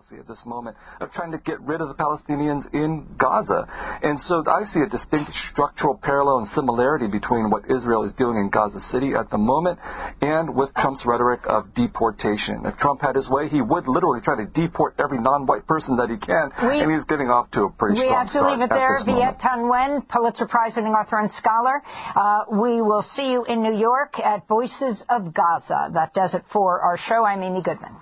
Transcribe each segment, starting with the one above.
policy at this moment of trying to get rid of the Palestinians in Gaza. And so I see a distinct structural parallel and similarity between what Israel is doing in Gaza City at the moment and with Trump's rhetoric of deportation. If Trump had his way, he would literally try to deport every non-white person that he can, and he's getting off to a pretty strong start. We have to leave it there. Viet Thanh Nguyen, Pulitzer Prize-winning author and scholar. We will see you in New York at Voices of Gaza. That does it for our show. I'm Amy Goodman.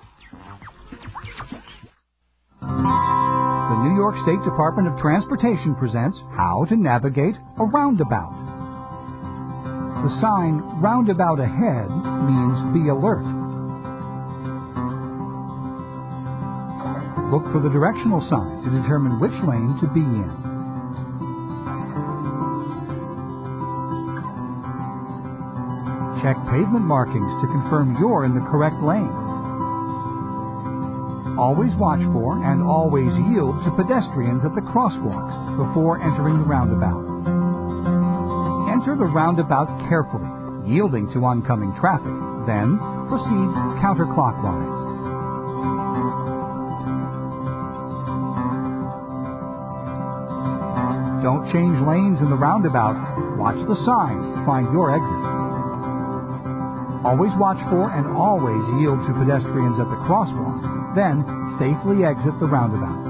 The New York State Department of Transportation presents How to Navigate a Roundabout. The sign, Roundabout Ahead, means be alert. Look for the directional sign to determine which lane to be in. Check pavement markings to confirm you're in the correct lane. Always watch for and always yield to pedestrians at the crosswalks before entering the roundabout. Enter the roundabout carefully, yielding to oncoming traffic, then proceed counterclockwise. Don't change lanes in the roundabout. Watch the signs to find your exit. Always watch for and always yield to pedestrians at the crosswalks, then safely exit the roundabout.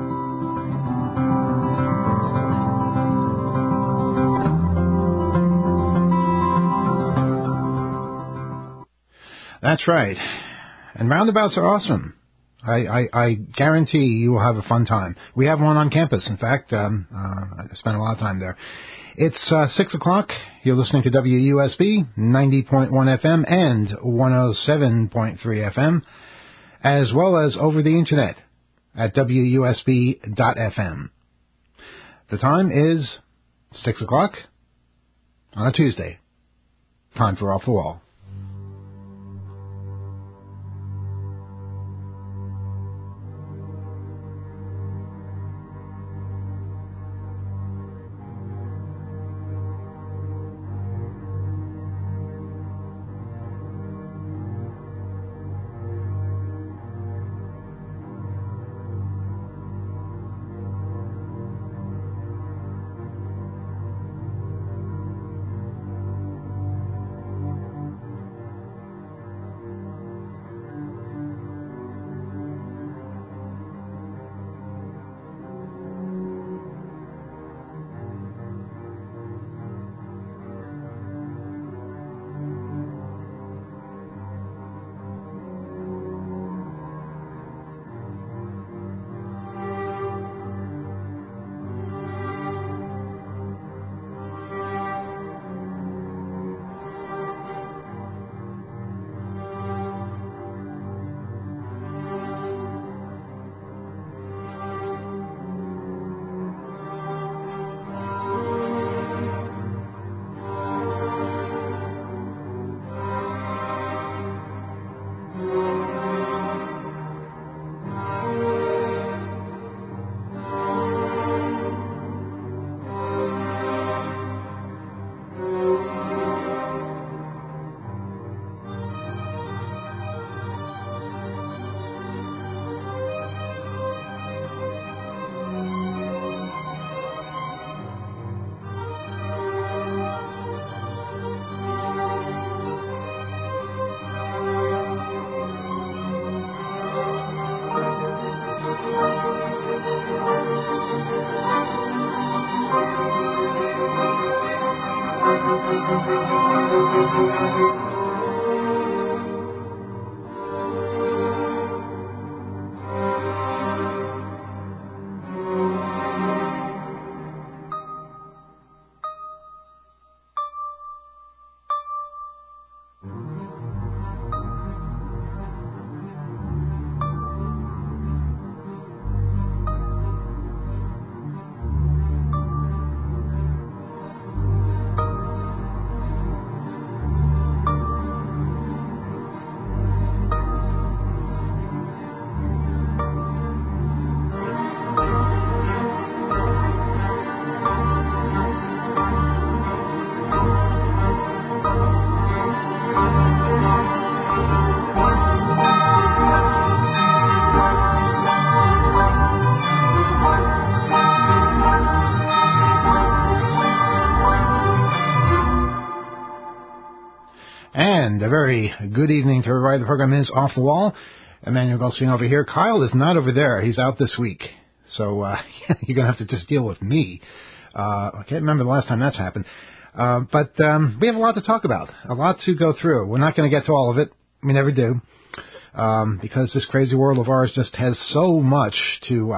That's right. And roundabouts are awesome. I guarantee you will have a fun time. We have one on campus. In fact, I spent a lot of time there. It's 6 o'clock. You're listening to WUSB, 90.1 FM and 107.3 FM, as well as over the Internet at WUSB.FM. The time is 6 o'clock on a Tuesday. Time for Off the Wall. a good evening to everybody. The program is Off the Wall. Emmanuel Goldstein over here. Kyle is not over there. He's out this week. So you're going to have to just deal with me. I can't remember the last time that's happened. But we have a lot to talk about, a lot to go through. We're not going to get to all of it. We never do. Because this crazy world of ours just has so much to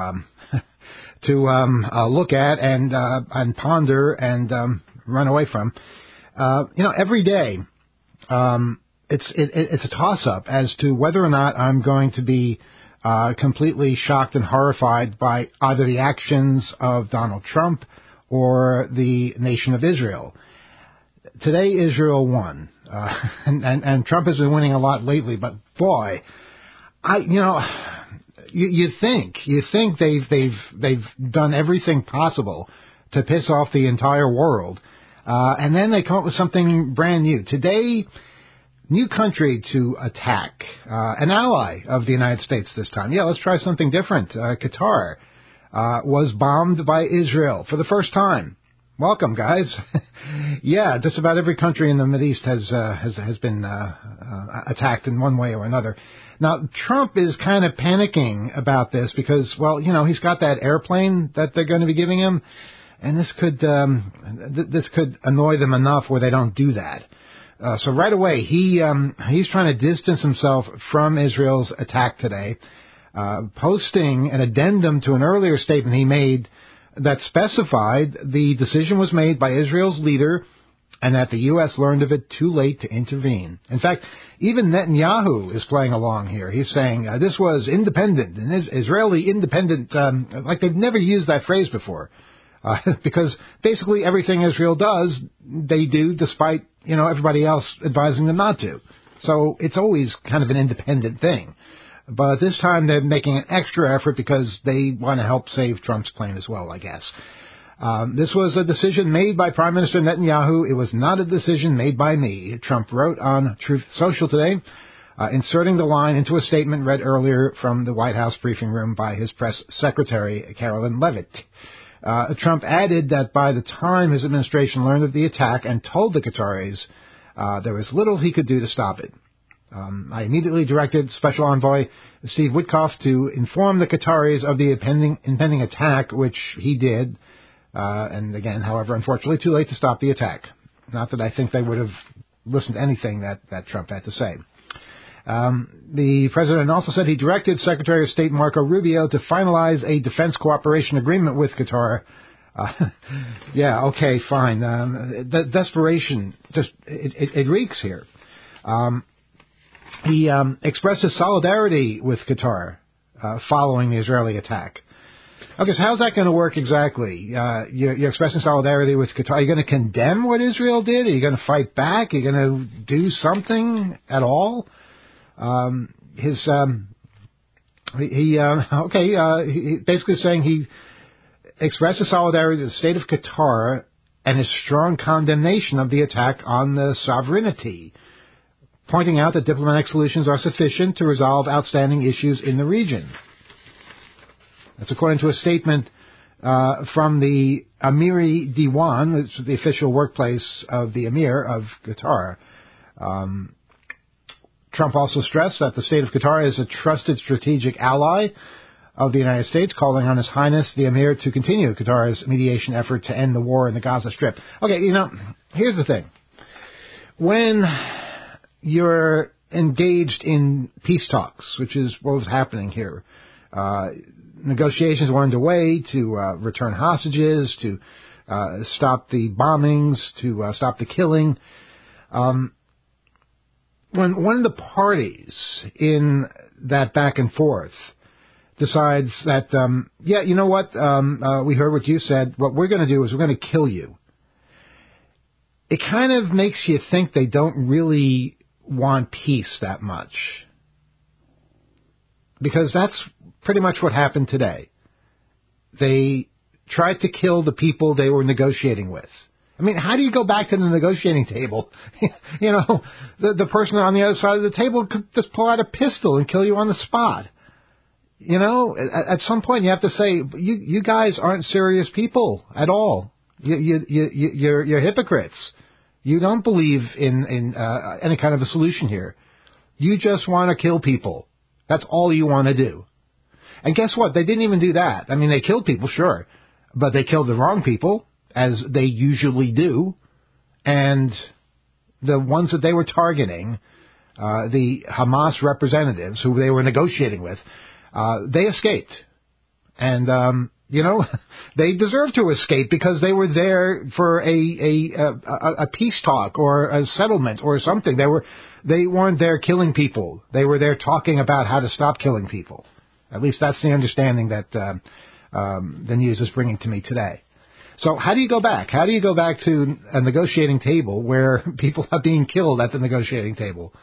look at and ponder and run away from. Every day it's a toss-up as to whether or not I'm going to be completely shocked and horrified by either the actions of Donald Trump or the nation of Israel. Today, Israel won, and Trump has been winning a lot lately. But boy, you think they've done everything possible to piss off the entire world, and then they come up with something brand new today. New country to attack, an ally of the United States this time. Yeah, let's try something different. Qatar was bombed by Israel for the first time. Welcome, guys. Yeah, just about every country in the Mideast has been attacked in one way or another. Now, Trump is kind of panicking about this because, well, he's got that airplane that they're going to be giving him, and this could annoy them enough where they don't do that. So right away, he's trying to distance himself from Israel's attack today, posting an addendum to an earlier statement he made that specified the decision was made by Israel's leader and that the U.S. learned of it too late to intervene. In fact, even Netanyahu is playing along here. He's saying this was independent, an Israeli independent, like they've never used that phrase before. Because basically everything Israel does, they do despite, everybody else advising them not to. So it's always kind of an independent thing. But this time they're making an extra effort because they want to help save Trump's plane as well, I guess. This was a decision made by Prime Minister Netanyahu. It was not a decision made by me, Trump wrote on Truth Social today, inserting the line into a statement read earlier from the White House briefing room by his press secretary, Carolyn Levitt. Trump added that by the time his administration learned of the attack and told the Qataris, there was little he could do to stop it. I immediately directed Special Envoy Steve Witkoff to inform the Qataris of the impending attack, which he did. And again, however, unfortunately, too late to stop the attack. Not that I think they would have listened to anything that Trump had to say. The president also said he directed Secretary of State Marco Rubio to finalize a defense cooperation agreement with Qatar. Yeah, okay, fine. The desperation it reeks here. He expressed his solidarity with Qatar following the Israeli attack. Okay, so how's that going to work exactly? You're expressing solidarity with Qatar. Are you going to condemn what Israel did? Are you going to fight back? Are you going to do something at all? He's basically saying he expressed his solidarity with the state of Qatar and his strong condemnation of the attack on the sovereignty, pointing out that diplomatic solutions are sufficient to resolve outstanding issues in the region. That's according to a statement from the Amiri Diwan, it's the official workplace of the Emir of Qatar. Trump also stressed that the state of Qatar is a trusted strategic ally of the United States, calling on His Highness the Emir to continue Qatar's mediation effort to end the war in the Gaza Strip. Okay, here's the thing. When you're engaged in peace talks, which is what was happening here, negotiations were underway to return hostages, to stop the bombings, to stop the killing. When one of the parties in that back and forth decides that, you know what, we heard what you said, what we're going to do is we're going to kill you, it kind of makes you think they don't really want peace that much. Because that's pretty much what happened today. They tried to kill the people they were negotiating with. I mean, how do you go back to the negotiating table? The person on the other side of the table could just pull out a pistol and kill you on the spot. At some point you have to say, you guys aren't serious people at all. You're hypocrites. You don't believe in any kind of a solution here. You just want to kill people. That's all you want to do. And guess what? They didn't even do that. I mean, they killed people, sure, but they killed the wrong people, as they usually do. And the ones that they were targeting, the Hamas representatives who they were negotiating with, they escaped. And, they deserve to escape because they were there for a peace talk or a settlement or something. They weren't there killing people. They were there talking about how to stop killing people. At least that's the understanding that the news is bringing to me today. So how do you go back? How do you go back to a negotiating table where people are being killed at the negotiating table?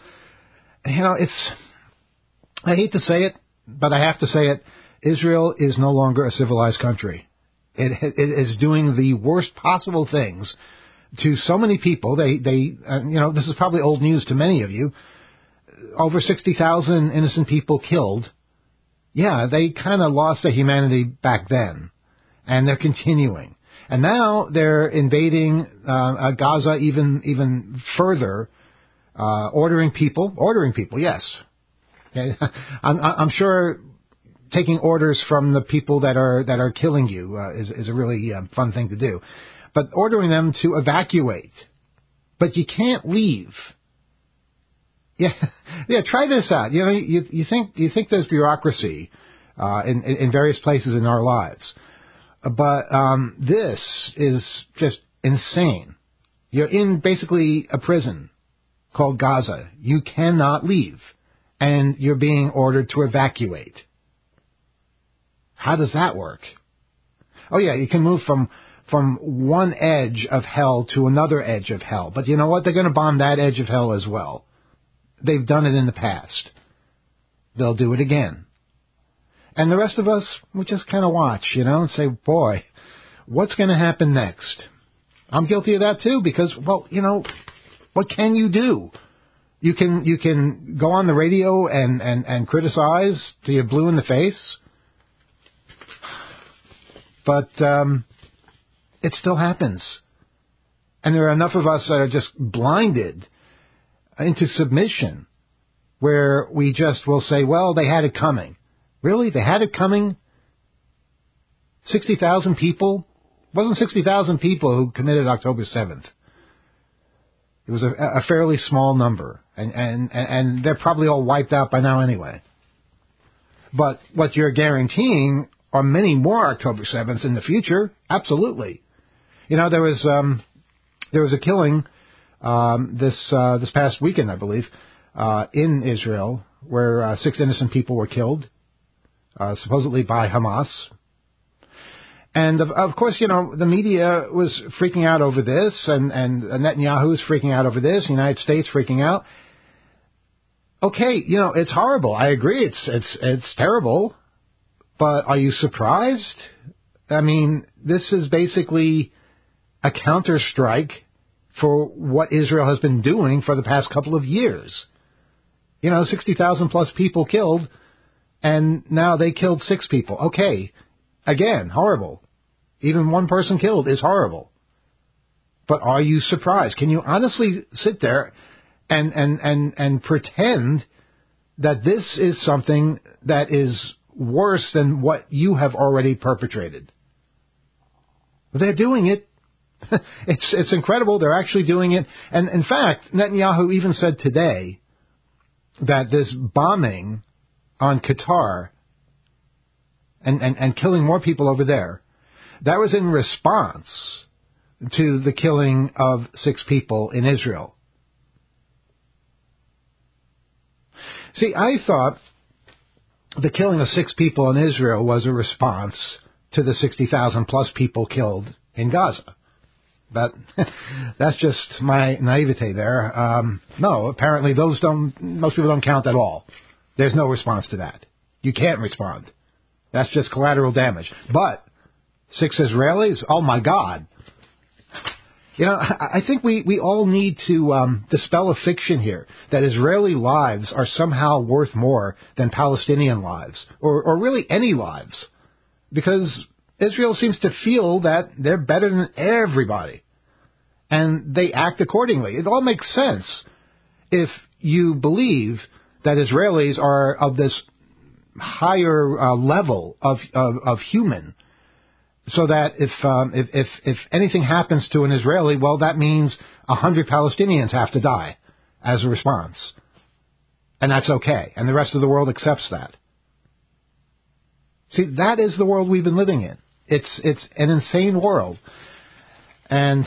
I hate to say it, but I have to say it. Israel is no longer a civilized country. It is doing the worst possible things to so many people. This is probably old news to many of you. Over 60,000 innocent people killed. Yeah, they kind of lost their humanity back then, and they're continuing. And now they're invading Gaza even further, ordering people. Yes, okay. I'm sure taking orders from the people that are killing you is a really fun thing to do, but ordering them to evacuate. But you can't leave. Yeah. Try this out. You think there's bureaucracy in various places in our lives, but this is just insane. You're in basically a prison called Gaza. You cannot leave, and you're being ordered to evacuate. How does that work? Oh yeah, you can move from one edge of hell to another edge of hell, but you know what? They're going to bomb that edge of hell as well. They've done it in the past. They'll do it again. And the rest of us, we just kind of watch, and say, boy, what's going to happen next? I'm guilty of that too, because, what can you do? You can go on the radio and criticize till you're blue in the face. But it still happens. And there are enough of us that are just blinded into submission, where we just will say, well, they had it coming. Really? They had it coming? 60,000 people? It wasn't 60,000 people who committed October 7th. It was a fairly small number, and they're probably all wiped out by now anyway. But what you're guaranteeing are many more October 7ths in the future. Absolutely. There was a killing this past weekend, I believe, in Israel, where 6 innocent people were killed, supposedly by Hamas. And of course, the media was freaking out over this, and Netanyahu was freaking out over this, the United States freaking out. Okay, it's horrible. I agree, it's terrible. But are you surprised? I mean, this is basically a counter-strike for what Israel has been doing for the past couple of years. 60,000 plus people killed, and now they killed 6 people. Okay, again, horrible. Even one person killed is horrible. But are you surprised? Can you honestly sit there and pretend that this is something that is worse than what you have already perpetrated? They're doing it. It's incredible. They're actually doing it. And in fact, Netanyahu even said today that this bombing on Qatar and killing more people over there, that was in response to the killing of 6 people in Israel. See, I thought the killing of 6 people in Israel was a response to the 60,000 plus people killed in Gaza. But that's just my naivete there. No, apparently most people don't count at all. There's no response to that. You can't respond. That's just collateral damage. But 6 Israelis? Oh my God. I think we all need to dispel a fiction here that Israeli lives are somehow worth more than Palestinian lives, or really any lives, because Israel seems to feel that they're better than everybody, and they act accordingly. It all makes sense if you believe that Israelis are of this higher level of human, so that if anything happens to an Israeli, well, that means 100 Palestinians have to die as a response, and that's okay, and the rest of the world accepts that. See, that is the world we've been living in. It's an insane world, and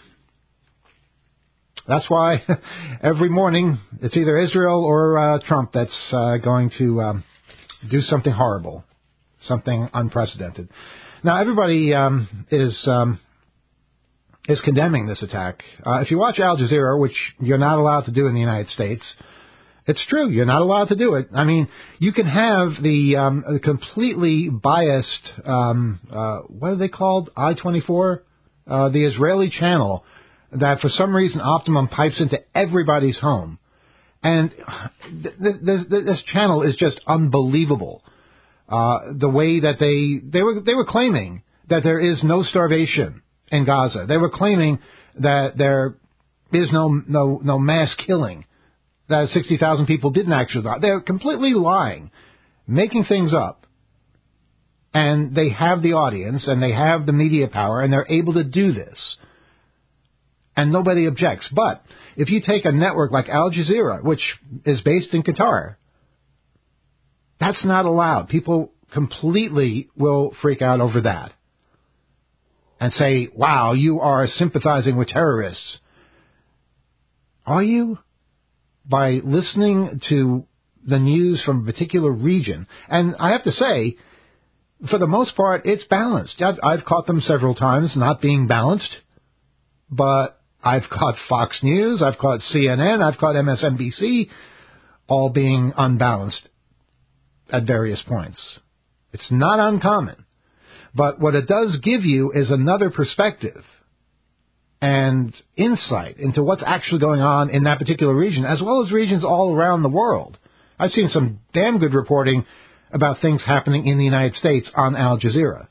that's why every morning it's either Israel or Trump that's going to do something horrible, something unprecedented. Now, everybody is condemning this attack. If you watch Al Jazeera, which you're not allowed to do in the United States, it's true, you're not allowed to do it. I mean, you can have the completely biased, what are they called? I-24? The Israeli channel that for some reason Optimum pipes into everybody's home. And this channel is just unbelievable. The way that they were claiming that there is no starvation in Gaza. They were claiming that there is no mass killing, that 60,000 people didn't actually die. They're completely lying, making things up. And they have the audience, and they have the media power, and they're able to do this. And nobody objects. But if you take a network like Al Jazeera, which is based in Qatar, that's not allowed. People completely will freak out over that and say, wow, you are sympathizing with terrorists. Are you? By listening to the news from a particular region. And I have to say, for the most part, it's balanced. I've caught them several times not being balanced, but I've caught Fox News, I've caught CNN, I've caught MSNBC, all being unbalanced at various points. It's not uncommon. But what it does give you is another perspective and insight into what's actually going on in that particular region, as well as regions all around the world. I've seen some damn good reporting about things happening in the United States on Al Jazeera.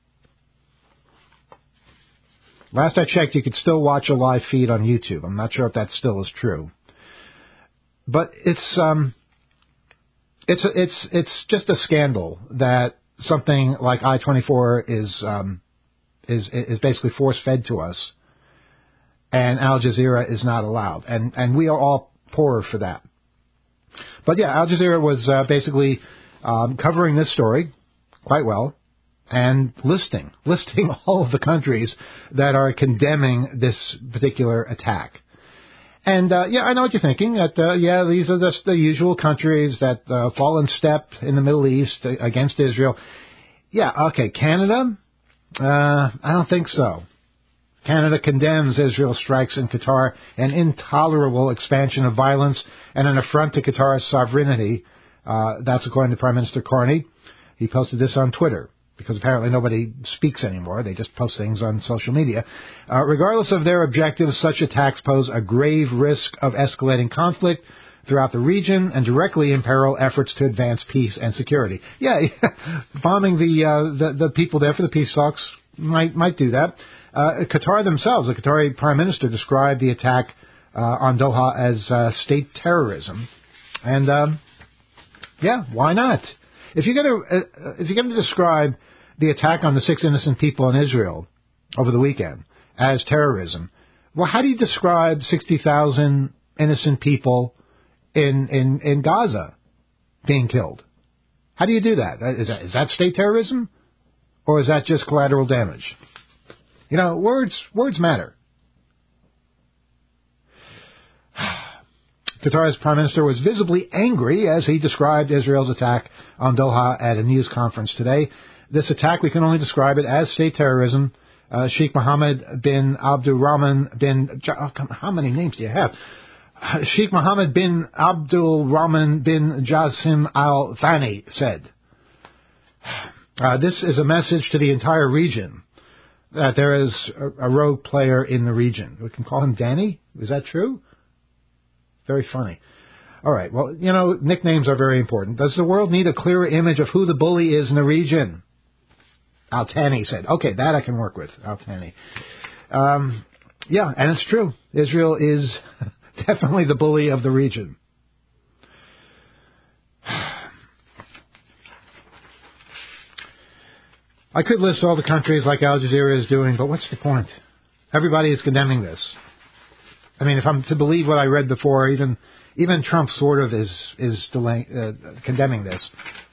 Last I checked, you could still watch a live feed on YouTube. I'm not sure if that still is true. But it's just a scandal that something like I-24 is basically force-fed to us, and Al Jazeera is not allowed. And we are all poorer for that. But yeah, Al Jazeera was basically covering this story quite well and listing all of the countries that are condemning this particular attack. And I know what you're thinking. That these are just the usual countries that fall in step in the Middle East against Israel. Yeah, okay, Canada? I don't think so. Canada condemns Israel's strikes in Qatar, an intolerable expansion of violence and an affront to Qatar's sovereignty. That's according to Prime Minister Carney. He posted this on Twitter, because apparently nobody speaks anymore. They just post things on social media. Regardless of their objectives, such attacks pose a grave risk of escalating conflict throughout the region and directly imperil efforts to advance peace and security. Yeah, bombing the people there for the peace talks might do that. Qatar themselves, the Qatari Prime Minister, described the attack on Doha as state terrorism. And why not? If you're going to describe the attack on the 6 innocent people in Israel over the weekend as terrorism, well, how do you describe 60,000 innocent people in Gaza being killed? How do you do that? Is that state terrorism, or is that just collateral damage? You know, words matter. Qatar's Prime Minister was visibly angry as he described Israel's attack on Doha at a news conference today. This attack, we can only describe it as state terrorism. Sheikh Mohammed bin Abdulrahman bin... how many names do you have? Sheikh Mohammed bin Abdulrahman bin Jassim Al Thani said, this is a message to the entire region that there is a rogue player in the region. We can call him Danny? Is that true? Very funny. All right, well, you know, nicknames are very important. Does the world need a clearer image of who the bully is in the region? Al-Thani said. Okay, that I can work with, Al-Thani. And it's true. Israel is definitely the bully of the region. I could list all the countries like Al Jazeera is doing, but what's the point? Everybody is condemning this. I mean, if I'm to believe what I read before, even Trump sort of is condemning this.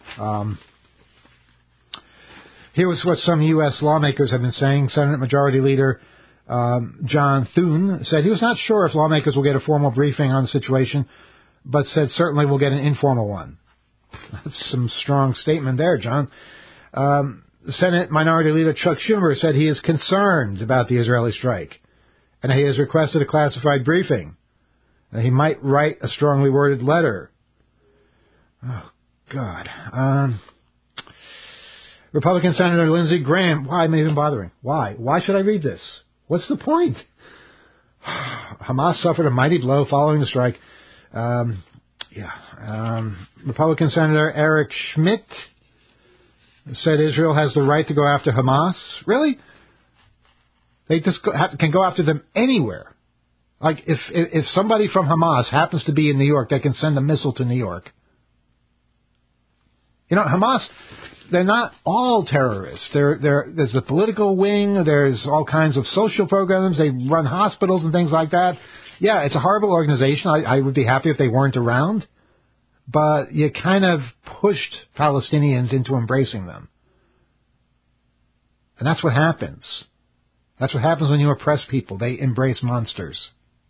Here was what some U.S. lawmakers have been saying. Senate Majority Leader John Thune said he was not sure if lawmakers will get a formal briefing on the situation, but said certainly we'll get an informal one. That's some strong statement there, John. Senate Minority Leader Chuck Schumer said he is concerned about the Israeli strike, and he has requested a classified briefing. And he might write a strongly worded letter. Oh, God. Republican Senator Lindsey Graham. Why am I even bothering? Why? Why should I read this? What's the point? Hamas suffered a mighty blow following the strike. Republican Senator Eric Schmidt said Israel has the right to go after Hamas. Really? They just can go after them anywhere. Like, if somebody from Hamas happens to be in New York, they can send a missile to New York. You know, Hamas, they're not all terrorists. There's the political wing. There's all kinds of social programs. They run hospitals and things like that. Yeah, it's a horrible organization. I would be happy if they weren't around. But you kind of pushed Palestinians into embracing them. And that's what happens. That's what happens when you oppress people. They embrace monsters.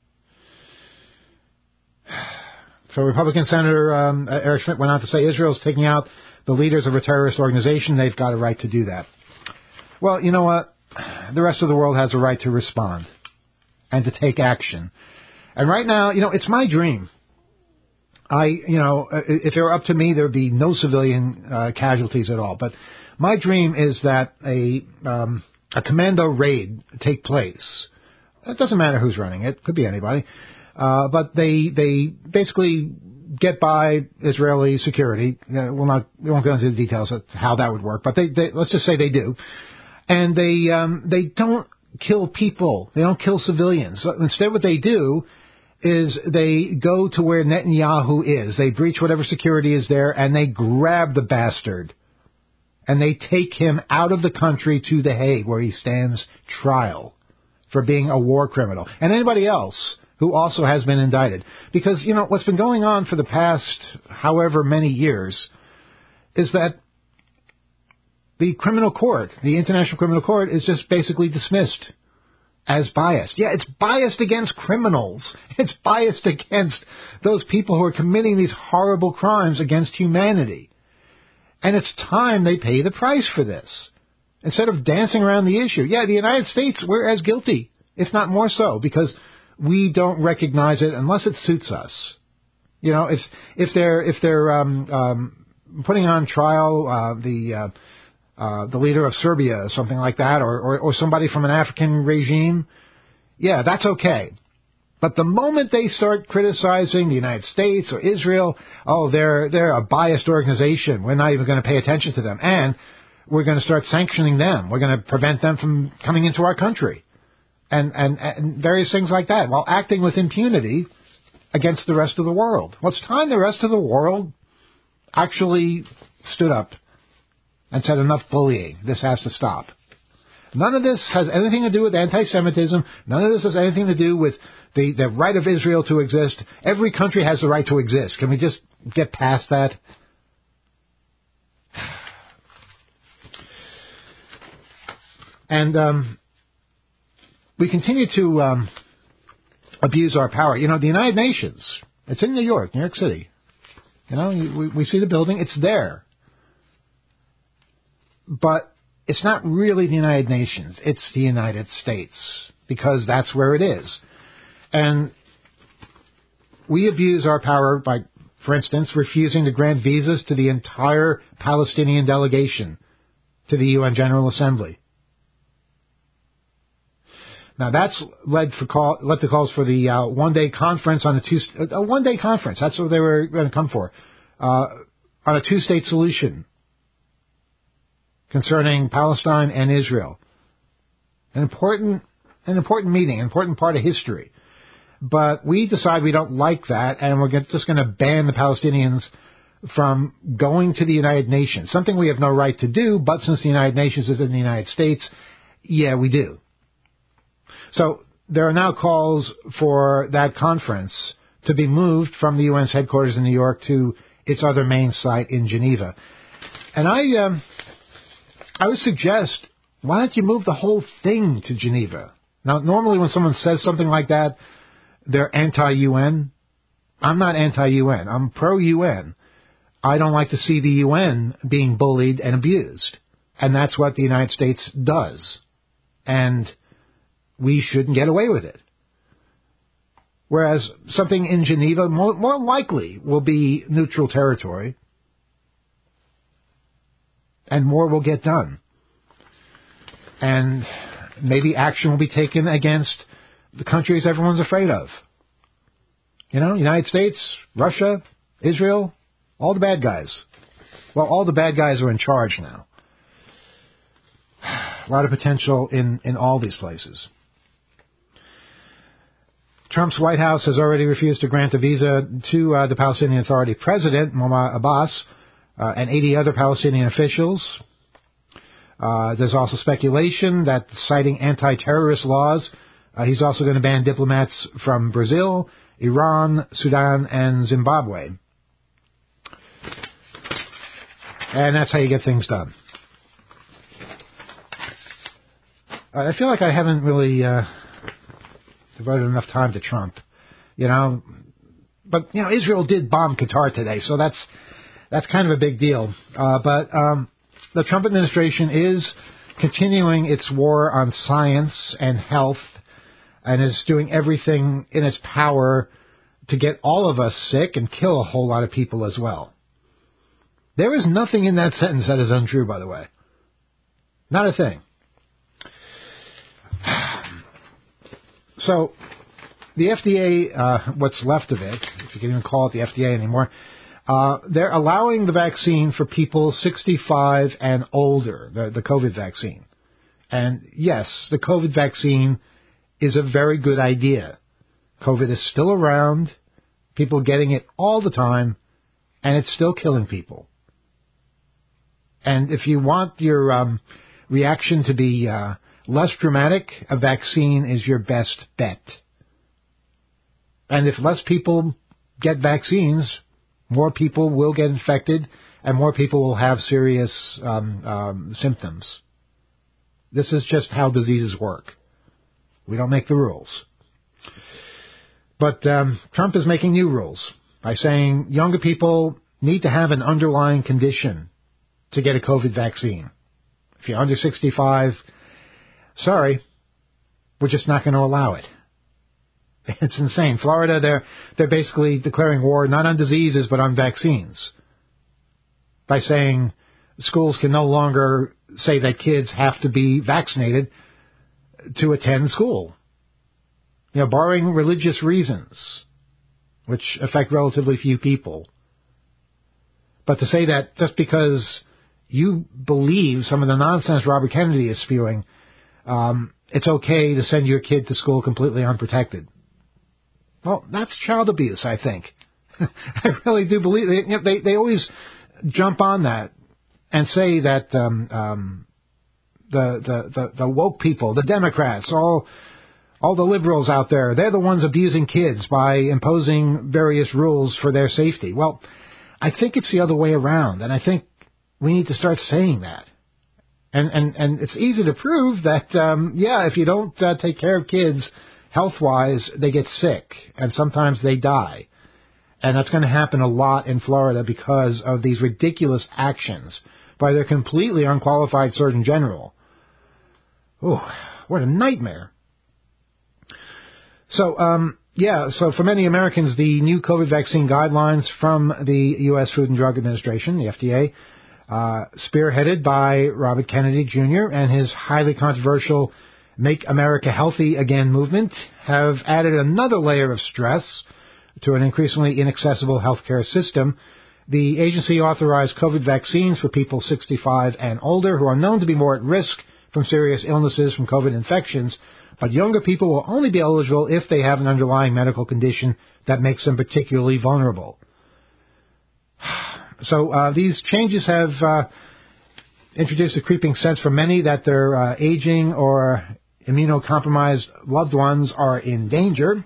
So Republican Senator Eric Schmidt went on to say Israel's taking out the leaders of a terrorist organization. They've got a right to do that. Well, you know what? The rest of the world has a right to respond and to take action. And right now, you know, it's my dream. If it were up to me, there would be no civilian casualties at all. But my dream is that a commando raid take place. It doesn't matter who's running it. Could be anybody. But they basically get by Israeli security. We won't go into the details of how that would work. But they let's just say they do. And they don't kill people. They don't kill civilians. So instead, what they do is they go to where Netanyahu is. They breach whatever security is there, and they grab the bastard. And they take him out of the country to The Hague, where he stands trial for being a war criminal. And anybody else who also has been indicted. Because, you know, what's been going on for the past however many years is that the criminal court, the International Criminal Court, is just basically dismissed as biased. Yeah, it's biased against criminals. It's biased against those people who are committing these horrible crimes against humanity. And it's time they pay the price for this. Instead of dancing around the issue. Yeah, the United States, we're as guilty, if not more so, because we don't recognize it unless it suits us. You know, if they're putting on trial the leader of Serbia or something like that, or somebody from an African regime, yeah, that's okay. But the moment they start criticizing the United States or Israel, oh, they're a biased organization. We're not even going to pay attention to them. And we're going to start sanctioning them. We're going to prevent them from coming into our country. And various things like that, while acting with impunity against the rest of the world. Well, it's time the rest of the world actually stood up and said enough bullying. This has to stop. None of this has anything to do with anti-Semitism. None of this has anything to do with the right of Israel to exist. Every country has the right to exist. Can we just get past that? And we continue to abuse our power. You know, the United Nations, it's in New York City. You know, we see the building. It's there. But it's not really the United Nations. It's the United States, because that's where it is. And we abuse our power by, for instance, refusing to grant visas to the entire Palestinian delegation to the UN General Assembly. Now, that's led to calls for the one-day conference on a one-day conference. That's what they were going to come for, on a two-state solution concerning Palestine and Israel. An important meeting, an important part of history. But we decide we don't like that, and we're just going to ban the Palestinians from going to the United Nations, something we have no right to do, but since the United Nations is in the United States, yeah, we do. So there are now calls for that conference to be moved from the UN's headquarters in New York to its other main site in Geneva. And I would suggest, why don't you move the whole thing to Geneva? Now, normally when someone says something like that, they're anti-UN. I'm not anti-UN. I'm pro-UN. I don't like to see the UN being bullied and abused. And that's what the United States does. And we shouldn't get away with it. Whereas something in Geneva more likely will be neutral territory. And more will get done. And maybe action will be taken against the countries everyone's afraid of. You know, United States, Russia, Israel, all the bad guys. Well, all the bad guys are in charge now. A lot of potential in all these places. Trump's White House has already refused to grant a visa to the Palestinian Authority President, Mahmoud Abbas, and 80 other Palestinian officials. There's also speculation that, citing anti-terrorist laws, he's also going to ban diplomats from Brazil, Iran, Sudan, and Zimbabwe. And that's how you get things done. I feel like I haven't really devoted enough time to Trump, you know. But, you know, Israel did bomb Qatar today, so that's kind of a big deal. But the Trump administration is continuing its war on science and health and is doing everything in its power to get all of us sick and kill a whole lot of people as well. There is nothing in that sentence that is untrue, by the way. Not a thing. So, the FDA, what's left of it, if you can even call it the FDA anymore, they're allowing the vaccine for people 65 and older, the COVID vaccine. And yes, the COVID vaccine is a very good idea. COVID is still around, people getting it all the time, and it's still killing people. And if you want your reaction to be less dramatic, a vaccine is your best bet. And if less people get vaccines, more people will get infected, and more people will have serious symptoms. This is just how diseases work. We don't make the rules. But Trump is making new rules by saying younger people need to have an underlying condition to get a COVID vaccine. If you're under 65, sorry, we're just not going to allow it. It's insane. Florida, they're basically declaring war not on diseases but on vaccines by saying schools can no longer say that kids have to be vaccinated to attend school. You know, barring religious reasons, which affect relatively few people. But to say that just because you believe some of the nonsense Robert Kennedy is spewing, it's okay to send your kid to school completely unprotected. Well, that's child abuse, I think. I really do believe they always jump on that and say that the woke people, the Democrats, all the liberals out there, they're the ones abusing kids by imposing various rules for their safety. Well, I think it's the other way around, and I think we need to start saying that. And it's easy to prove that, if you don't take care of kids health-wise, they get sick, and sometimes they die. And that's going to happen a lot in Florida because of these ridiculous actions by their completely unqualified Surgeon General. Oh, what a nightmare. So, so for many Americans, the new COVID vaccine guidelines from the U.S. Food and Drug Administration, the FDA, spearheaded by Robert Kennedy Jr. and his highly controversial Make America Healthy Again movement, have added another layer of stress to an increasingly inaccessible healthcare system. The agency authorized COVID vaccines for people 65 and older who are known to be more at risk from serious illnesses from COVID infections, but younger people will only be eligible if they have an underlying medical condition that makes them particularly vulnerable. So these changes have introduced a creeping sense for many that their aging or immunocompromised loved ones are in danger.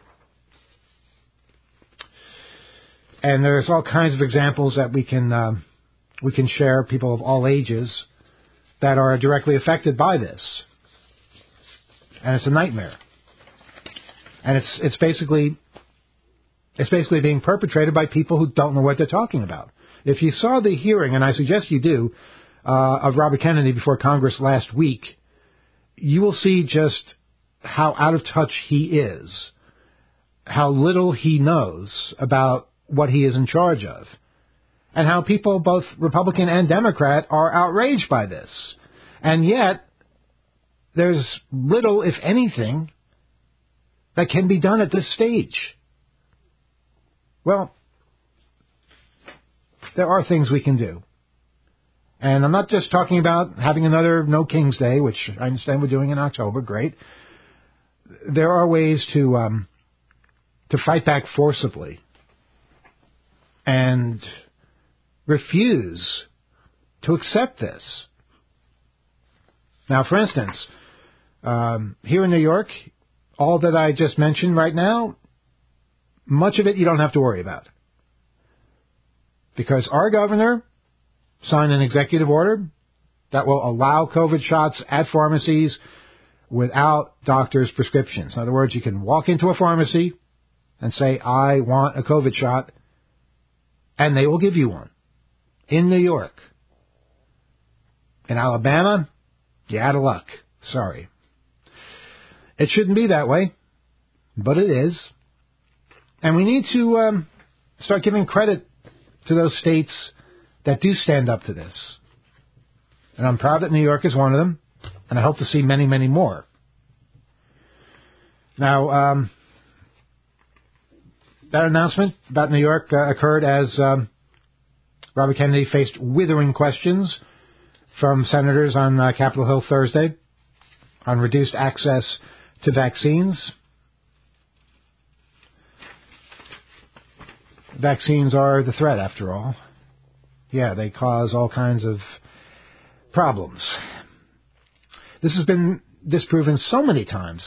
And there's all kinds of examples that we can share, people of all ages that are directly affected by this. And it's a nightmare. And it's basically being perpetrated by people who don't know what they're talking about. If you saw the hearing, and I suggest you do, of Robert Kennedy before Congress last week, you will see just how out of touch he is, how little he knows about what he is in charge of, and how people, both Republican and Democrat, are outraged by this. And yet, there's little, if anything, that can be done at this stage. Well, there are things we can do. And I'm not just talking about having another No King's Day, which I understand we're doing in October. Great. There are ways to fight back forcibly and refuse to accept this. Now, for instance, here in New York, all that I just mentioned right now, much of it you don't have to worry about. Because our governor signed an executive order that will allow COVID shots at pharmacies without doctor's prescriptions. In other words, you can walk into a pharmacy and say, I want a COVID shot, and they will give you one. In New York. In Alabama, you're out of luck. Sorry. It shouldn't be that way, but it is. And we need to start giving credit to those states that do stand up to this. And I'm proud that New York is one of them, and I hope to see many, many more. Now, that announcement about New York occurred as Robert Kennedy faced withering questions from senators on Capitol Hill Thursday on reduced access to vaccines. Vaccines are the threat, after all. Yeah, they cause all kinds of problems. This has been disproven so many times.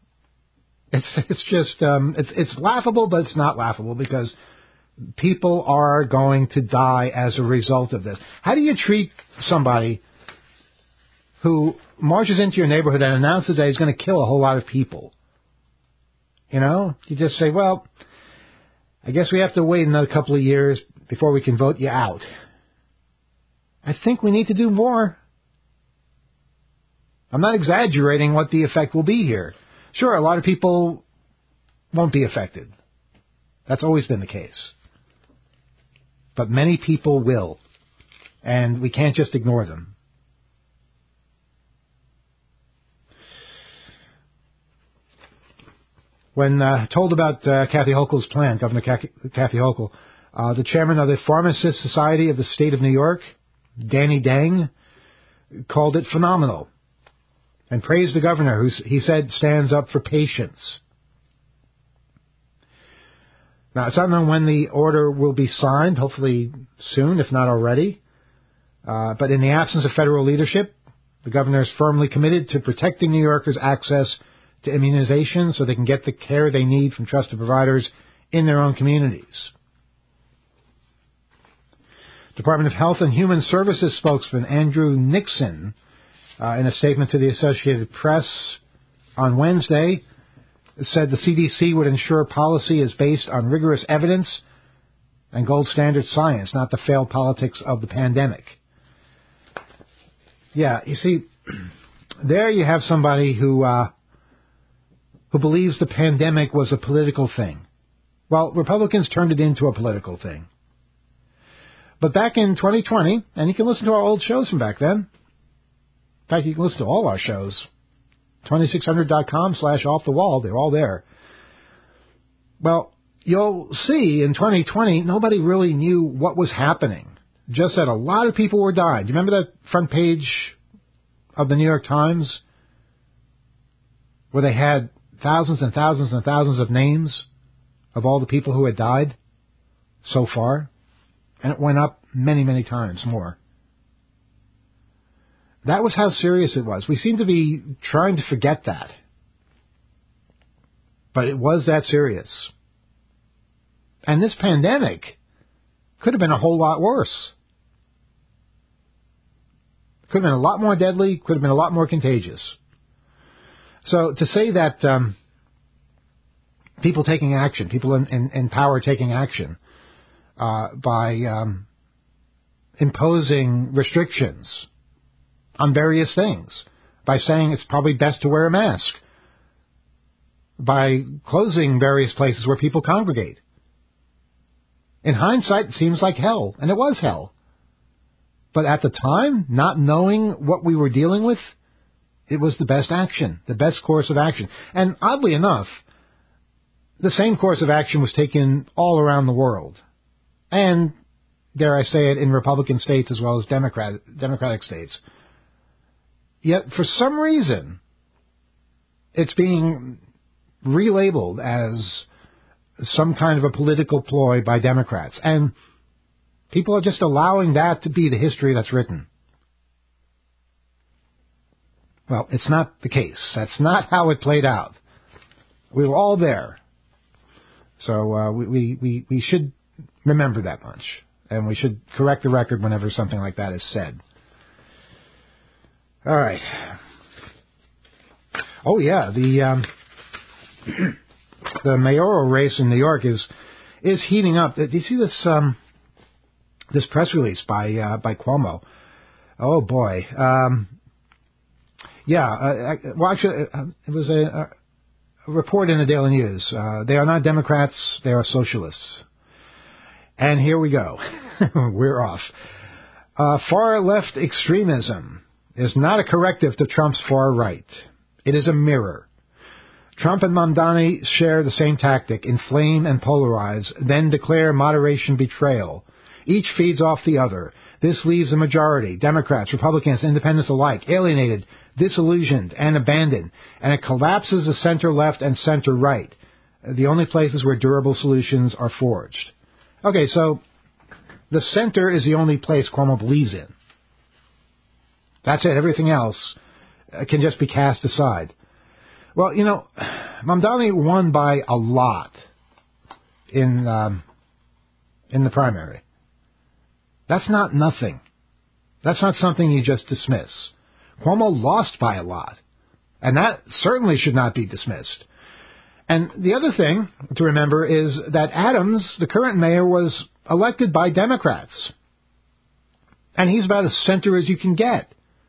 It's laughable, but it's not laughable because people are going to die as a result of this. How do you treat somebody who marches into your neighborhood and announces that he's going to kill a whole lot of people? You know, you just say, well, I guess we have to wait another couple of years before we can vote you out. I think we need to do more. I'm not exaggerating what the effect will be here. Sure, a lot of people won't be affected. That's always been the case. But many people will. And we can't just ignore them. When told about Kathy Hochul's plan, Governor Kathy Hochul, the chairman of the Pharmacist Society of the State of New York, Danny Dang, called it phenomenal and praised the governor, who he said stands up for patients. Now, it's unknown when the order will be signed, hopefully soon, if not already. But in the absence of federal leadership, the governor is firmly committed to protecting New Yorkers' access to immunization so they can get the care they need from trusted providers in their own communities. Department of Health and Human Services spokesman Andrew Nixon, in a statement to the Associated Press on Wednesday, said the CDC would ensure policy is based on rigorous evidence and gold standard science, not the failed politics of the pandemic. Yeah, you see, there you have somebody who believes the pandemic was a political thing. Well, Republicans turned it into a political thing. But back in 2020, and you can listen to our old shows from back then. In fact, you can listen to all our shows. 2600.com/offthewall. They're all there. Well, you'll see in 2020, nobody really knew what was happening. Just that a lot of people were dying. Do you remember that front page of the New York Times where they had thousands and thousands and thousands of names of all the people who had died so far? And it went up many, many times more. That was how serious it was. We seem to be trying to forget that. But it was that serious. And this pandemic could have been a whole lot worse. Could have been a lot more deadly, could have been a lot more contagious. So to say that people taking action, people in power taking action by imposing restrictions on various things, by saying it's probably best to wear a mask, by closing various places where people congregate. In hindsight, it seems like hell, and it was hell. But at the time, not knowing what we were dealing with, it was the best action, the best course of action. And oddly enough, the same course of action was taken all around the world. And, dare I say it, in Republican states as well as Democratic states. Yet, for some reason, it's being relabeled as some kind of a political ploy by Democrats. And people are just allowing that to be the history that's written. Well, it's not the case. That's not how it played out. We were all there. So we should remember that much. And we should correct the record whenever something like that is said. All right. Oh, yeah, the mayoral race in New York is heating up. Do you see this press release by Cuomo? Oh boy. Well, actually, it was a report in the Daily News. They are not Democrats; they are socialists. And here we go. We're off. Far left extremism is not a corrective to Trump's far right. It is a mirror. Trump and Mamdani share the same tactic, inflame and polarize, then declare moderation betrayal. Each feeds off the other. This leaves a majority, Democrats, Republicans, Independents alike, alienated, disillusioned, and abandoned, and it collapses the center-left and center-right, the only places where durable solutions are forged. Okay, so the center is the only place Cuomo believes in. That's it. Everything else can just be cast aside. Well, Mamdani won by a lot in the primary. That's not nothing. That's not something you just dismiss. Cuomo lost by a lot, and that certainly should not be dismissed. And the other thing to remember is that Adams, the current mayor, was elected by Democrats. And he's about as center as you can get.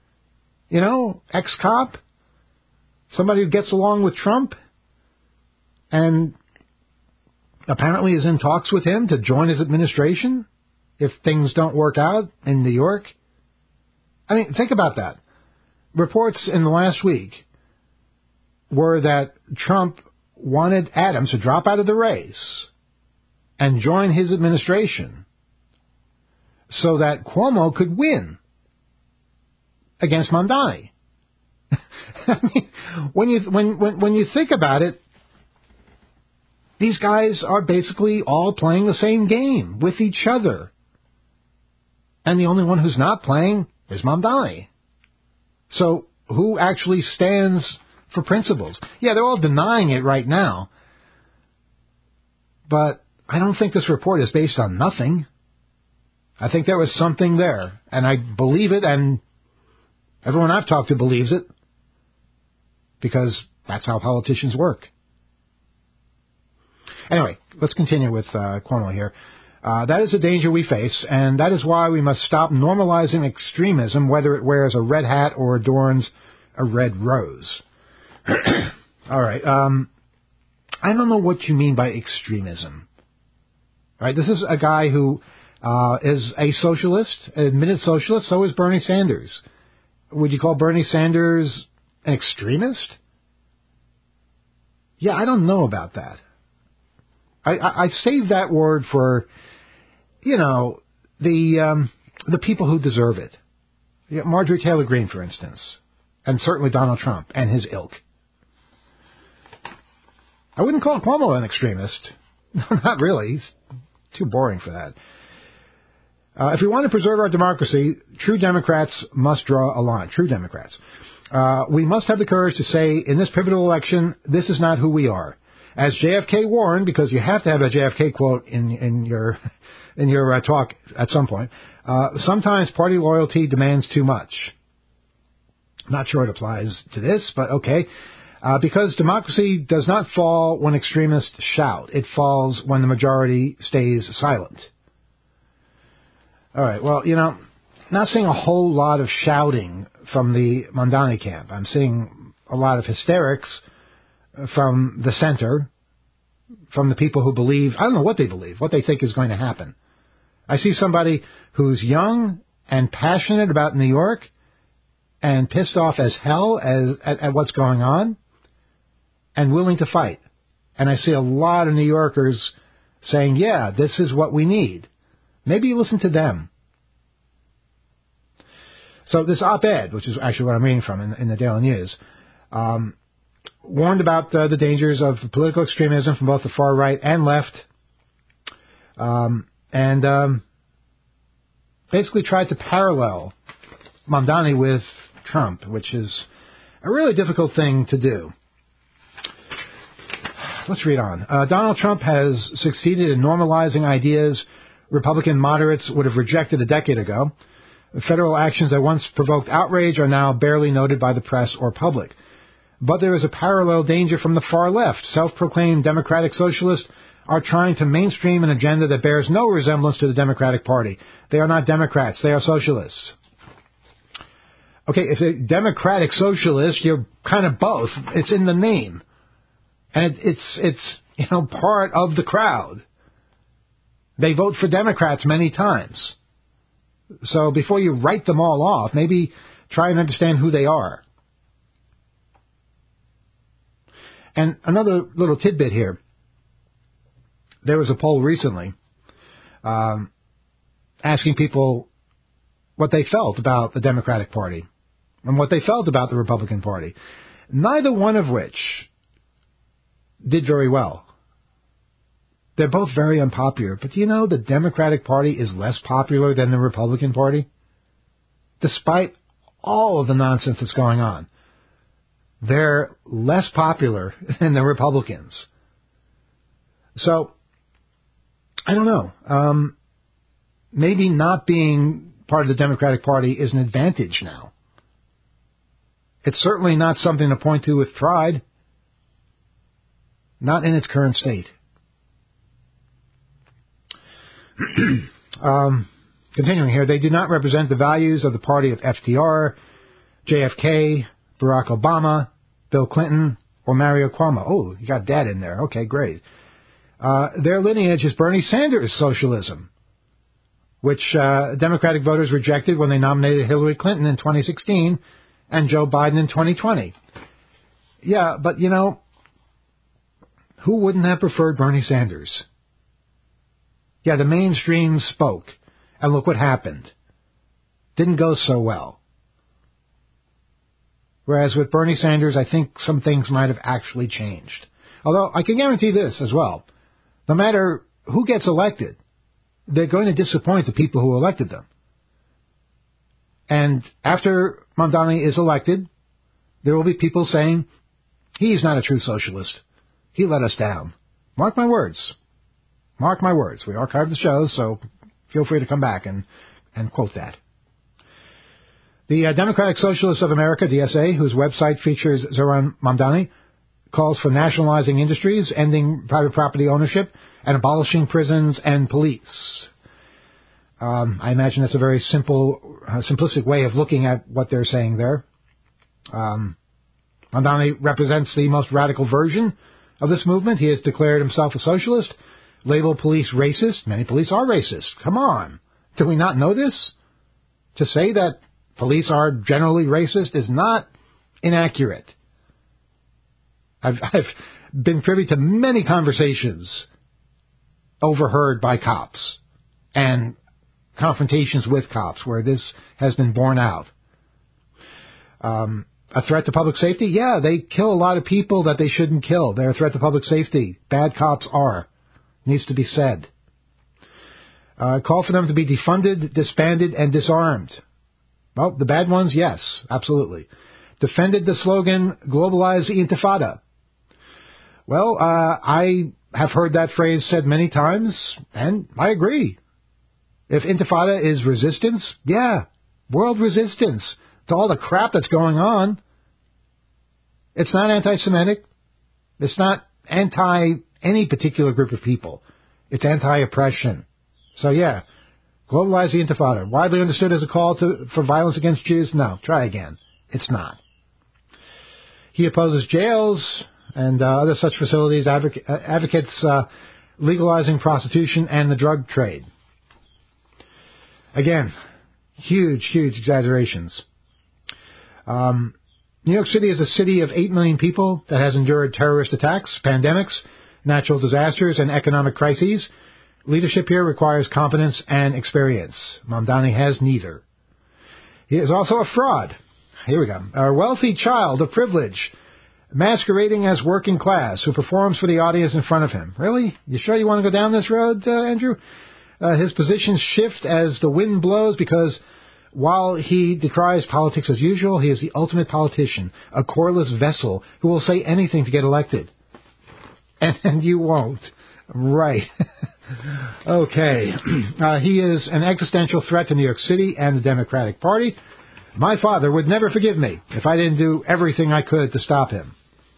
Ex-cop, somebody who gets along with Trump, and apparently is in talks with him to join his administration if things don't work out in New York. I mean, think about that. Reports in the last week were that Trump wanted Adams to drop out of the race and join his administration so that Cuomo could win against Mamdani. I mean, when you think about it, these guys are basically all playing the same game with each other. And the only one who's not playing is Mamdani. So who actually stands for principles? Yeah, they're all denying it right now. But I don't think this report is based on nothing. I think there was something there. And I believe it, and everyone I've talked to believes it. Because that's how politicians work. Anyway, let's continue with Cuomo here. That is a danger we face, and that is why we must stop normalizing extremism, whether it wears a red hat or adorns a red rose. All right. I don't know what you mean by extremism. All right, this is a guy who is a socialist, an admitted socialist. So is Bernie Sanders. Would you call Bernie Sanders an extremist? Yeah, I don't know about that. I saved that word for, the people who deserve it. Marjorie Taylor Greene, for instance, and certainly Donald Trump and his ilk. I wouldn't call Cuomo an extremist. Not really. He's too boring for that. If we want to preserve our democracy, true Democrats must draw a line. True Democrats. We must have the courage to say, in this pivotal election, this is not who we are. As JFK warned, because you have to have a JFK quote in your talk at some point, sometimes party loyalty demands too much. Not sure it applies to this, but okay. Because democracy does not fall when extremists shout. It falls when the majority stays silent. All right, well, not seeing a whole lot of shouting from the Mamdani camp. I'm seeing a lot of hysterics from the center, from the people who believe, I don't know what they believe, what they think is going to happen. I see somebody who's young and passionate about New York and pissed off as hell at what's going on and willing to fight. And I see a lot of New Yorkers saying, yeah, this is what we need. Maybe you listen to them. So this op-ed, which is actually what I'm reading from in the Daily News, warned about the dangers of political extremism from both the far right and left, and basically tried to parallel Mamdani with Trump, which is a really difficult thing to do. Let's read on. Donald Trump has succeeded in normalizing ideas Republican moderates would have rejected a decade ago. Federal actions that once provoked outrage are now barely noted by the press or public. But there is a parallel danger from the far left. Self-proclaimed democratic socialists are trying to mainstream an agenda that bears no resemblance to the Democratic Party. They are not Democrats. They are socialists. Okay, if they're democratic socialists, you're kind of both. It's in the name. And it's part of the crowd. They vote for Democrats many times. So before you write them all off, maybe try and understand who they are. And another little tidbit here. There was a poll recently asking people what they felt about the Democratic Party and what they felt about the Republican Party, neither one of which did very well. They're both very unpopular. But do you know the Democratic Party is less popular than the Republican Party? Despite all of the nonsense that's going on, they're less popular than the Republicans. So, I don't know. Maybe not being part of the Democratic Party is an advantage now. It's certainly not something to point to with pride. Not in its current state. Continuing here, they do not represent the values of the party of FDR, JFK, Barack Obama, Bill Clinton, or Mario Cuomo. Oh, you got that in there. Okay, great. Their lineage is Bernie Sanders' socialism, which Democratic voters rejected when they nominated Hillary Clinton in 2016 and Joe Biden in 2020. Yeah, but who wouldn't have preferred Bernie Sanders? Yeah, the mainstream spoke, and look what happened. Didn't go so well. Whereas with Bernie Sanders, I think some things might have actually changed. Although I can guarantee this as well. No matter who gets elected, they're going to disappoint the people who elected them. And after Mamdani is elected, there will be people saying, he's not a true socialist. He let us down. Mark my words. Mark my words. We archived the show, so feel free to come back and quote that. The Democratic Socialists of America, DSA, whose website features Zohran Mamdani, calls for nationalizing industries, ending private property ownership, and abolishing prisons and police. I imagine that's a very simplistic way of looking at what they're saying there. Mamdani represents the most radical version of this movement. He has declared himself a socialist, labeled police racist. Many police are racist. Come on. Do we not know this? To say that police are generally racist is not inaccurate. I've been privy to many conversations overheard by cops and confrontations with cops where this has been borne out. A threat to public safety? Yeah, they kill a lot of people that they shouldn't kill. They're a threat to public safety. Bad cops are. Needs to be said. Called for them to be defunded, disbanded, and disarmed. Well, the bad ones, yes, absolutely. Defended the slogan, globalize the Intifada. Well, I have heard that phrase said many times, and I agree. If Intifada is resistance, yeah, world resistance to all the crap that's going on. It's not anti-Semitic. It's not anti any particular group of people. It's anti-oppression. So yeah, globalize the Intifada. Widely understood as a call for violence against Jews? No, try again. It's not. He opposes jails and other such facilities, advocates legalizing prostitution and the drug trade. Again, huge exaggerations. New York City is a city of 8 million people that has endured terrorist attacks, pandemics, natural disasters, and economic crises. Leadership here requires competence and experience. Mamdani has neither. He is also a fraud. Here we go. A wealthy child of privilege, masquerading as working class, who performs for the audience in front of him. Really? You sure you want to go down this road, Andrew? His positions shift as the wind blows because while he decries politics as usual, he is the ultimate politician, a coreless vessel who will say anything to get elected. And you won't. Right. Okay. He is an existential threat to New York City and the Democratic Party. My father would never forgive me if I didn't do everything I could to stop him.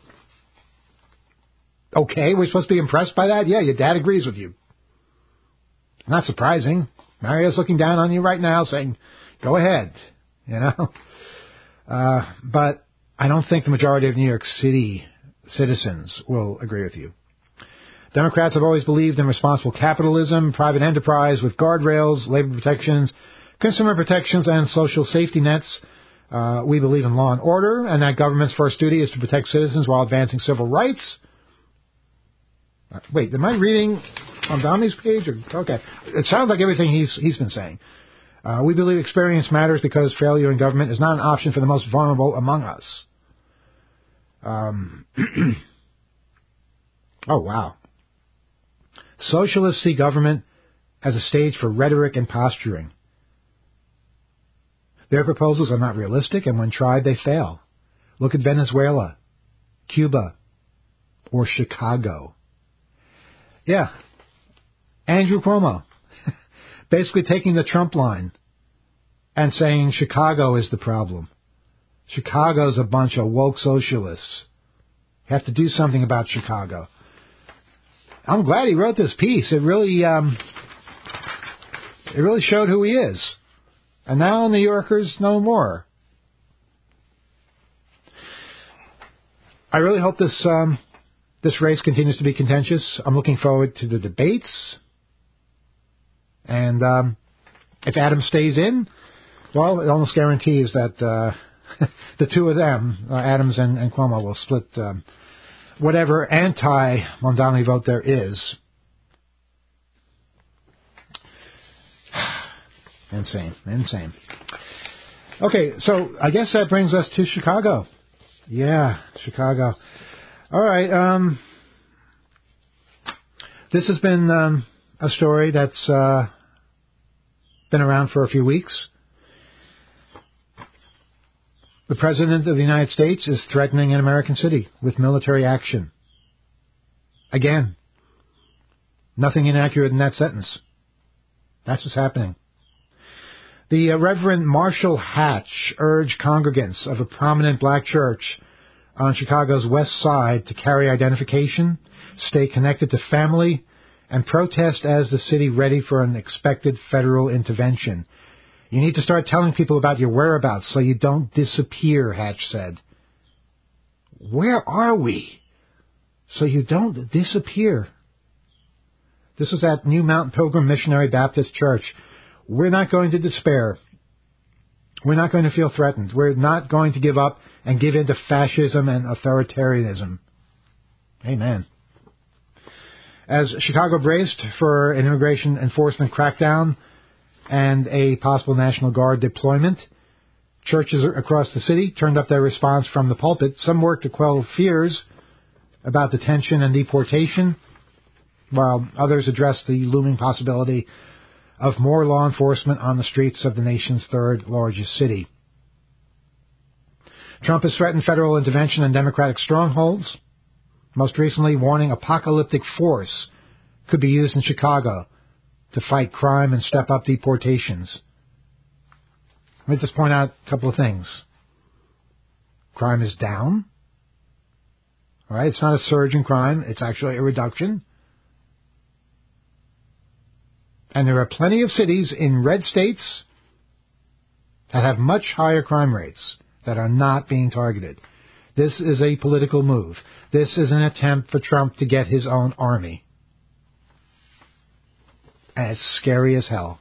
Okay, we're supposed to be impressed by that? Yeah, your dad agrees with you. Not surprising. Mario's looking down on you right now saying, go ahead, you know. But I don't think the majority of New York City citizens will agree with you. Democrats have always believed in responsible capitalism, private enterprise with guardrails, labor protections, consumer protections, and social safety nets. We believe in law and order, and that government's first duty is to protect citizens while advancing civil rights. Wait, am I reading on Domini's page? Okay. It sounds like everything he's been saying. We believe experience matters because failure in government is not an option for the most vulnerable among us. Oh, wow. Socialists see government as a stage for rhetoric and posturing. Their proposals are not realistic, and when tried, they fail. Look at Venezuela, Cuba, or Chicago. Yeah, Andrew Cuomo, basically taking the Trump line and saying Chicago is the problem. Chicago's a bunch of woke socialists. You have to do something about Chicago. I'm glad he wrote this piece. It really showed who he is. And now New Yorkers know more. I really hope this race continues to be contentious. I'm looking forward to the debates. And if Adams stays in, well, it almost guarantees that the two of them, Adams and Cuomo, will split whatever anti-Mamdani vote there is. Insane. Okay, so I guess that brings us to Chicago. Yeah, Chicago. All right. This has been a story that's been around for a few weeks. The President of the United States is threatening an American city with military action. Again, nothing inaccurate in that sentence. That's what's happening. The Reverend Marshall Hatch urged congregants of a prominent black church on Chicago's west side to carry identification, stay connected to family, and protest as the city ready for an expected federal intervention. You need to start telling people about your whereabouts so you don't disappear, Hatch said. Where are we? So you don't disappear. This is at New Mountain Pilgrim Missionary Baptist Church. We're not going to despair. We're not going to feel threatened. We're not going to give up and give in to fascism and authoritarianism. Amen. As Chicago braced for an immigration enforcement crackdown and a possible National Guard deployment, churches across the city turned up their response from the pulpit. Some worked to quell fears about detention and deportation, while others addressed the looming possibility of more law enforcement on the streets of the nation's third largest city. Trump has threatened federal intervention in Democratic strongholds, most recently warning apocalyptic force could be used in Chicago to fight crime and step up deportations. Let me just point out a couple of things. Crime is down. All right, it's not a surge in crime. It's actually a reduction. And there are plenty of cities in red states that have much higher crime rates that are not being targeted. This is a political move. This is an attempt for Trump to get his own army. And it's scary as hell.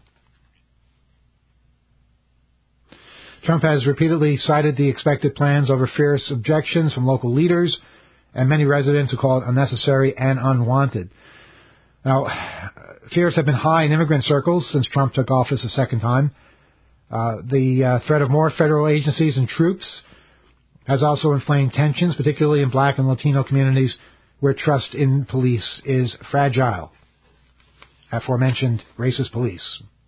Trump has repeatedly cited the expected plans over fierce objections from local leaders and many residents who call it unnecessary and unwanted. Now, fears have been high in immigrant circles since Trump took office a second time. The threat of more federal agencies and troops has also inflamed tensions, particularly in black and Latino communities where trust in police is fragile. Aforementioned racist police.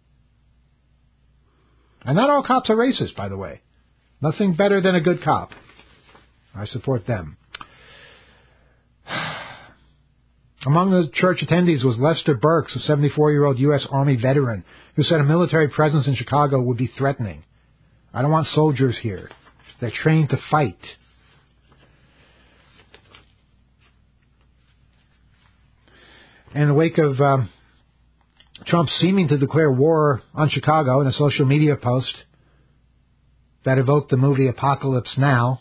And not all cops are racist, by the way. Nothing better than a good cop. I support them. Among the church attendees was Lester Burks, a 74-year-old U.S. Army veteran, who said a military presence in Chicago would be threatening. I don't want soldiers here. They're trained to fight. In the wake of Trump seeming to declare war on Chicago in a social media post that evoked the movie Apocalypse Now,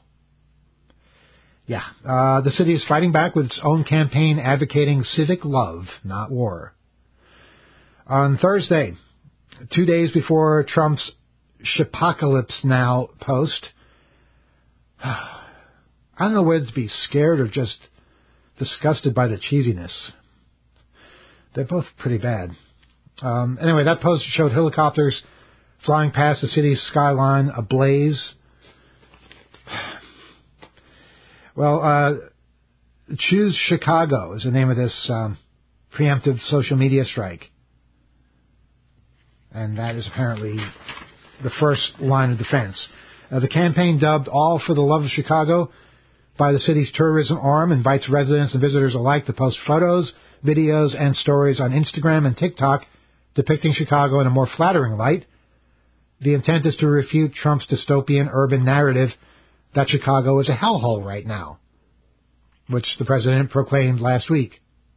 the city is fighting back with its own campaign advocating civic love, not war. On Thursday, 2 days before Trump's Shipocalypse Now post, I don't know whether to be scared or just disgusted by the cheesiness. They're both pretty bad. Anyway, that post showed helicopters flying past the city's skyline ablaze. Well, Choose Chicago is the name of this preemptive social media strike. And that is apparently the first line of defense. The campaign, dubbed All for the Love of Chicago by the city's tourism arm, invites residents and visitors alike to post photos, videos, and stories on Instagram and TikTok depicting Chicago in a more flattering light. The intent is to refute Trump's dystopian urban narrative that Chicago is a hellhole right now, which the president proclaimed last week.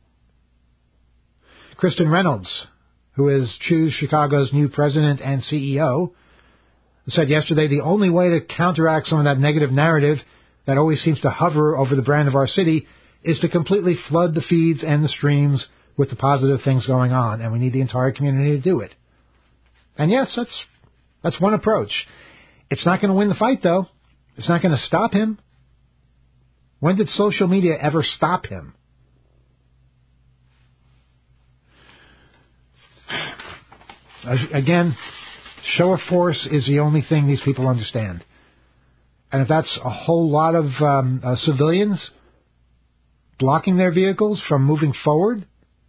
Kristen Reynolds, who is Choose Chicago's new president and CEO, said yesterday the only way to counteract some of that negative narrative that always seems to hover over the brand of our city is to completely flood the feeds and the streams with the positive things going on, and we need the entire community to do it. And yes, that's one approach. It's not going to win the fight, though. It's not going to stop him. When did social media ever stop him? Again, show of force is the only thing these people understand. And if that's a whole lot of civilians blocking their vehicles from moving forward,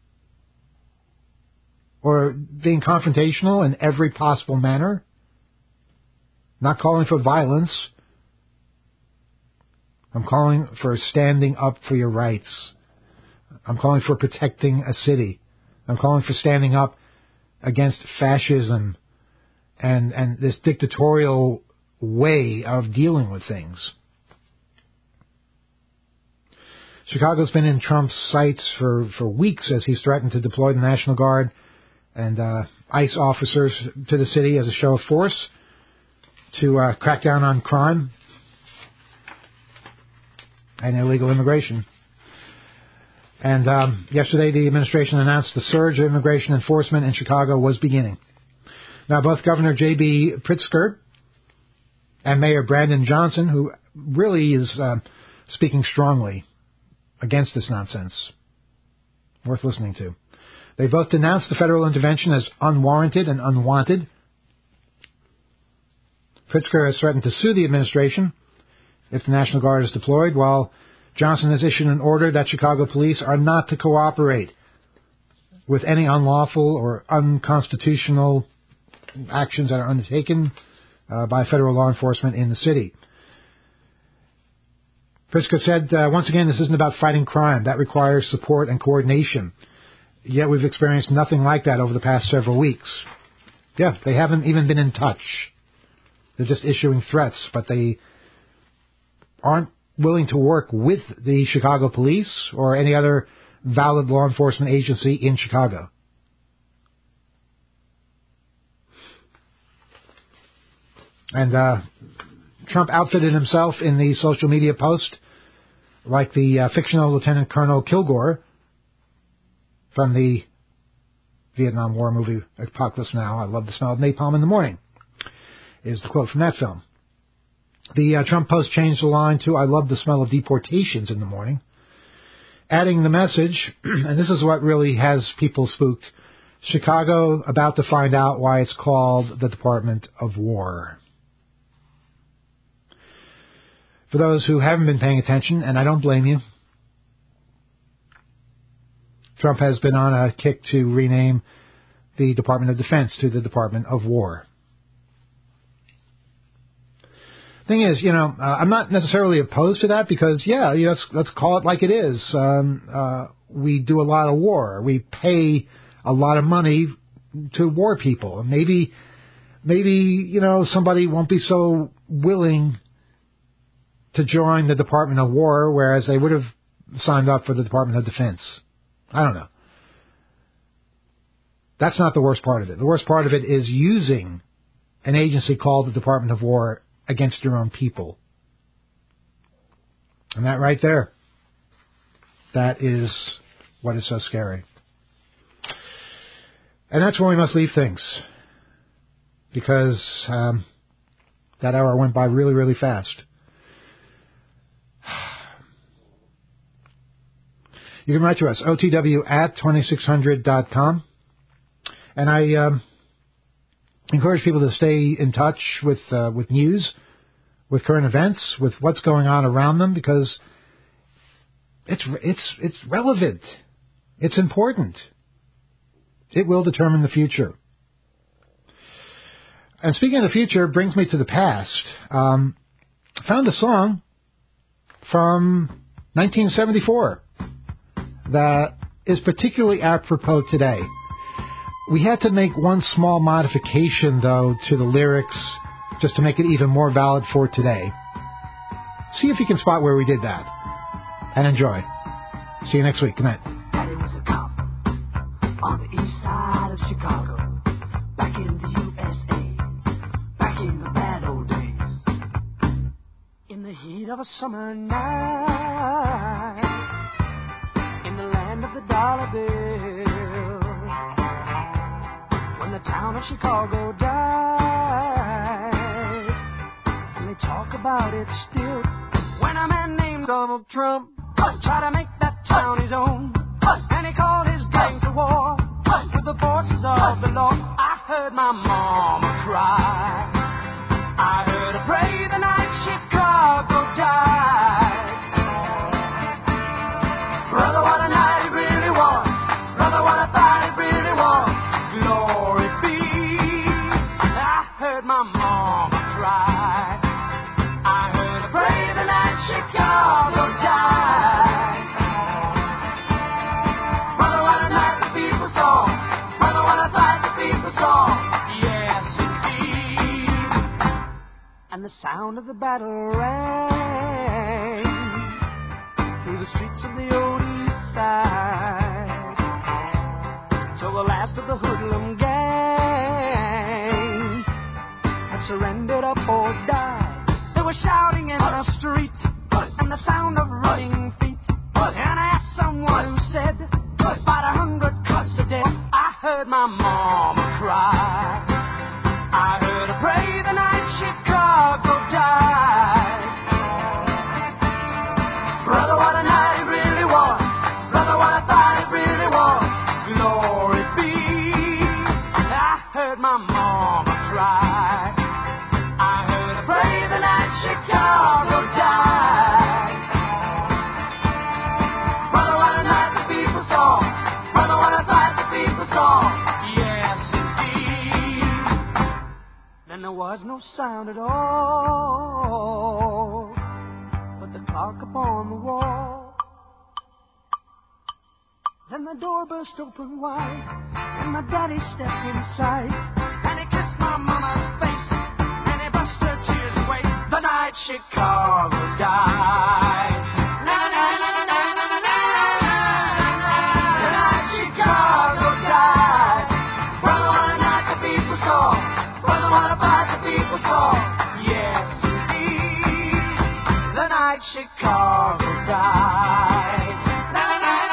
or being confrontational in every possible manner, not calling for violence, I'm calling for standing up for your rights. I'm calling for protecting a city. I'm calling for standing up against fascism and this dictatorial way of dealing with things. Chicago's been in Trump's sights for weeks as he's threatened to deploy the National Guard and ICE officers to the city as a show of force to crack down on crime and illegal immigration. And yesterday the administration announced the surge of immigration enforcement in Chicago was beginning. Now both Governor J.B. Pritzker and Mayor Brandon Johnson, who really is speaking strongly against this nonsense, worth listening to, they both denounced the federal intervention as unwarranted and unwanted. Pritzker has threatened to sue the administration if the National Guard is deployed, while Johnson has issued an order that Chicago police are not to cooperate with any unlawful or unconstitutional actions that are undertaken by federal law enforcement in the city. Pritzker said, once again, this isn't about fighting crime. That requires support and coordination. Yet we've experienced nothing like that over the past several weeks. Yeah, they haven't even been in touch. They're just issuing threats, but they aren't willing to work with the Chicago police or any other valid law enforcement agency in Chicago. And Trump outfitted himself in the social media post like the fictional Lieutenant Colonel Kilgore from the Vietnam War movie Apocalypse Now. I love the smell of napalm in the morning, is the quote from that film. The Trump post changed the line to, I love the smell of deportations in the morning, adding the message, and this is what really has people spooked, Chicago about to find out why it's called the Department of War. For those who haven't been paying attention, and I don't blame you, Trump has been on a kick to rename the Department of Defense to the Department of War. Thing is, I'm not necessarily opposed to that because, let's call it like it is. We do a lot of war. We pay a lot of money to war people. Maybe somebody won't be so willing to join the Department of War, whereas they would have signed up for the Department of Defense. I don't know. That's not the worst part of it. The worst part of it is using an agency called the Department of War against your own people. And that right there, that is what is so scary. And that's where we must leave things. Because that hour went by really, really fast. You can write to us, otw@2600.com. And I encourage people to stay in touch with news, with current events, with what's going on around them, because it's relevant. It's important. It will determine the future. And speaking of the future, brings me to the past. I found a song from 1974 that is particularly apropos today. We had to make one small modification, though, to the lyrics just to make it even more valid for today. See if you can spot where we did that. And enjoy. See you next week. Good night. Daddy was a cop on the east side of Chicago, back in the USA, back in the bad old days. In the heat of a summer night, in the land of the dollar bill, when the town of Chicago died, and they talk about it still. When a man named Donald Trump tried to make that town his own, and he called his gang to war with the forces of the law, I heard my mama cry. I heard her pray the night Chicago died. Brother, what a night it really was. Brother, what a fight it really was. Glory be. I heard my mama cry. I heard her pray the night Chicago died. Brother, what a night the people saw. Brother, what a fight the people saw. Yes, indeed. And the sound of the battle rang through the streets of the old east side, till the last of the hoodlum gang had surrendered up or died. They were shouting in the street, and the sound of running feet. And I asked someone who said, about 100 cuts a day. I heard my mama cry. I heard her pray the night Chicago died. was no sound at all but the clock upon the wall. Then the door burst open wide, and my daddy stepped inside, and he kissed my mama's face, and he brushed her tears away. The night Chicago died. The night Chicago died. Brother, what a night the people saw. Brother, what a fight the people saw. Yes, indeed. The night Chicago died. The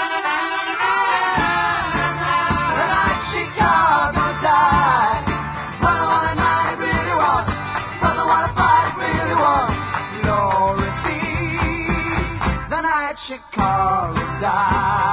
night Chicago died. Brother, what a night it really was. Brother, what a fight it really was. Glory be. The night Chicago died.